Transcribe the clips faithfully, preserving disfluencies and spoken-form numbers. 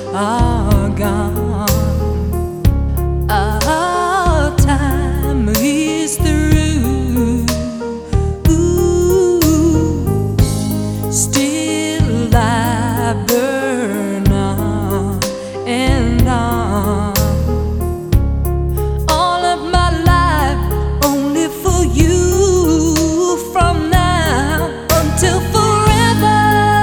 are gone. Our time is through. Ooh, still I burn on and on. All of my life only for you, from now until forever.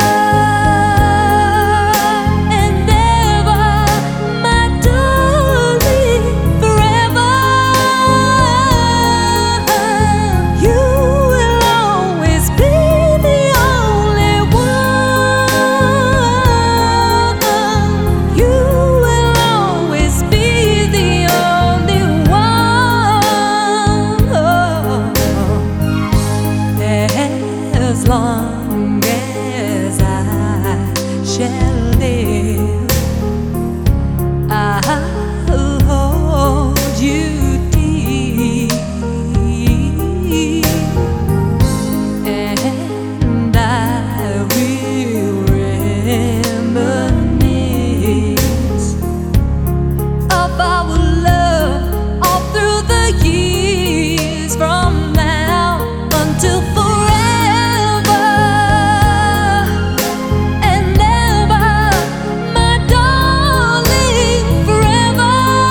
And ever, my darling, forever. You will always be the only one. You will always be the only one. As long as I shall live, I'll hold you deep, and I will reminisce of our love all through the years, from now until forever. And ever, my darling, forever.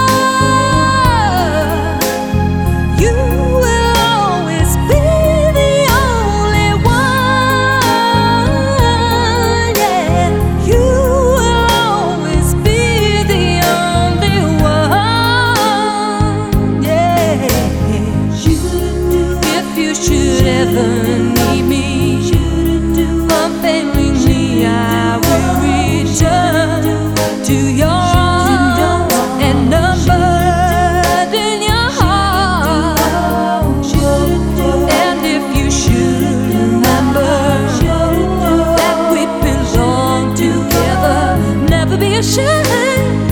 You will always be the only one. Yeah, you will always be the only one. Yeah, if you should ever need me, unfailingly I will return to your arms and unburden your heart. And if you should remember that we belong together, never be ashamed.